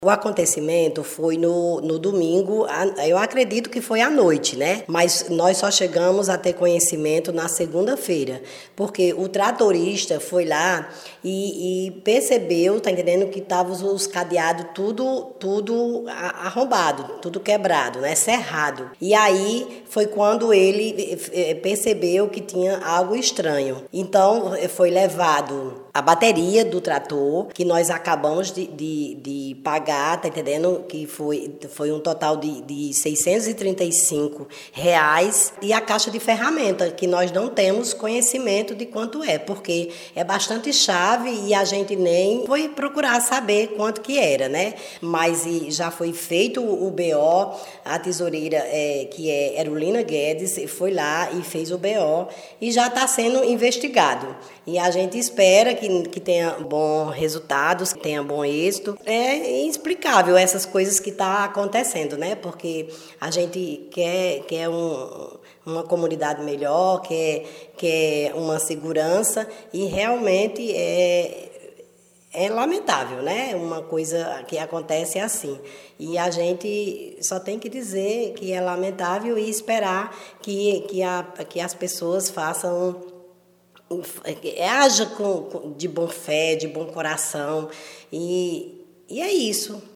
O acontecimento foi no domingo, eu acredito que foi à noite, né? Mas nós só chegamos a ter conhecimento na segunda-feira, porque o tratorista foi lá e percebeu, tá entendendo, que estavam os cadeados tudo arrombado, tudo quebrado, né? Cerrado. E aí foi quando ele percebeu que tinha algo estranho. Então foi levado a bateria do trator, que nós acabamos de pagar, tá entendendo? Que foi um total de R$ 635, e a caixa de ferramenta, que nós não temos conhecimento de quanto é, porque é bastante chave e a gente nem foi procurar saber quanto que era, né? Mas já foi feito o BO, a tesoureira, que é Erulina Guedes, foi lá e fez o BO e já está sendo investigado. E a gente espera que tenha bons resultados, que tenha bom êxito. É inexplicável essas coisas que estão acontecendo, né? Porque a gente quer uma comunidade melhor, quer uma segurança e realmente é lamentável, né? Uma coisa que acontece assim. E a gente só tem que dizer que é lamentável e esperar que as pessoas façam, haja de boa fé, de bom coração, e é isso.